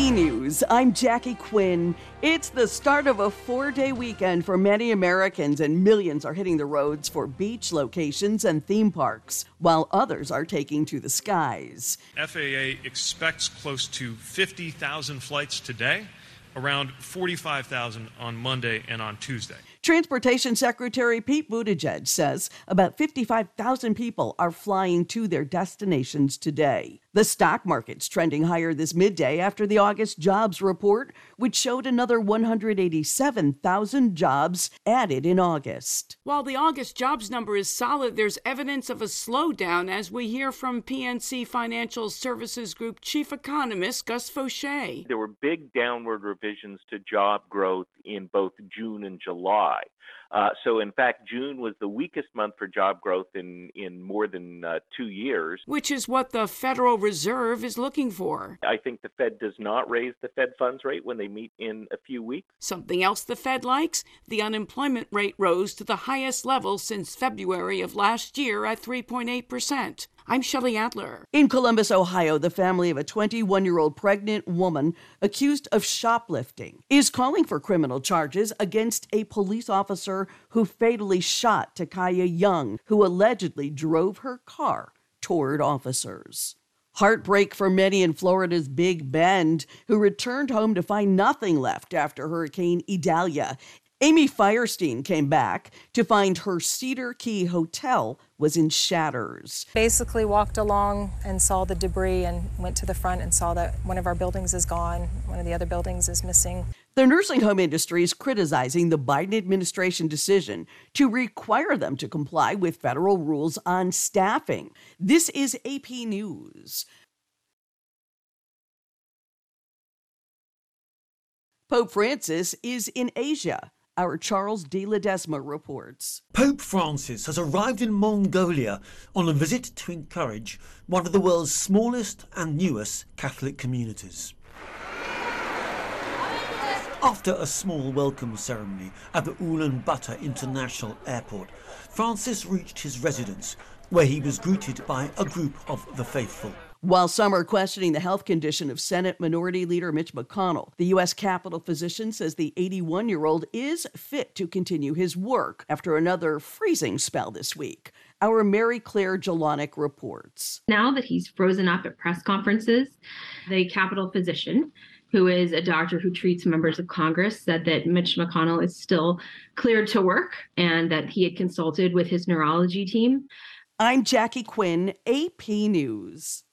News, I'm Jackie Quinn. It's the start of a 4-day weekend for many Americans, and millions are hitting the roads for beach locations and theme parks, while others are taking to the skies. FAA expects close to 50,000 flights today, around 45,000 on Monday and on Tuesday. Transportation Secretary Pete Buttigieg says about 55,000 people are flying to their destinations today. The stock market's trending higher this midday after the August jobs report, which showed another 187,000 jobs added in August. While the August jobs number is solid, there's evidence of a slowdown, as we hear from PNC Financial Services Group Chief Economist Gus Faucher. There were big downward revisions to job growth in both June and July. So, in fact, June was the weakest month for job growth in more than 2 years. Which is what the Federal Reserve is looking for. I think the Fed does not raise the Fed funds rate when they meet in a few weeks. Something else the Fed likes? The unemployment rate rose to the highest level since February of last year at 3.8%. I'm Shelley Adler. In Columbus, Ohio, the family of a 21-year-old pregnant woman accused of shoplifting is calling for criminal charges against a police officer who fatally shot Takaya Young, who allegedly drove her car toward officers. Heartbreak for many in Florida's Big Bend, who returned home to find nothing left after Hurricane Idalia. Amy Firestein came back to find her Cedar Key hotel was in shatters. Basically walked along and saw the debris and went to the front and saw that one of our buildings is gone. One of the other buildings is missing. The nursing home industry is criticizing the Biden administration decision to require them to comply with federal rules on staffing. This is AP News. Pope Francis is in Asia. Our Charles D. Ledesma reports. Pope Francis has arrived in Mongolia on a visit to encourage one of the world's smallest and newest Catholic communities. After a small welcome ceremony at the Ulaanbaatar International Airport, Francis reached his residence, where he was greeted by a group of the faithful. While some are questioning the health condition of Senate Minority Leader Mitch McConnell, the U.S. Capitol physician says the 81-year-old is fit to continue his work after another freezing spell this week. Our Mary Claire Jelinek reports. Now that he's frozen up at press conferences, the Capitol physician, who is a doctor who treats members of Congress, said that Mitch McConnell is still cleared to work and that he had consulted with his neurology team. I'm Jackie Quinn, AP News.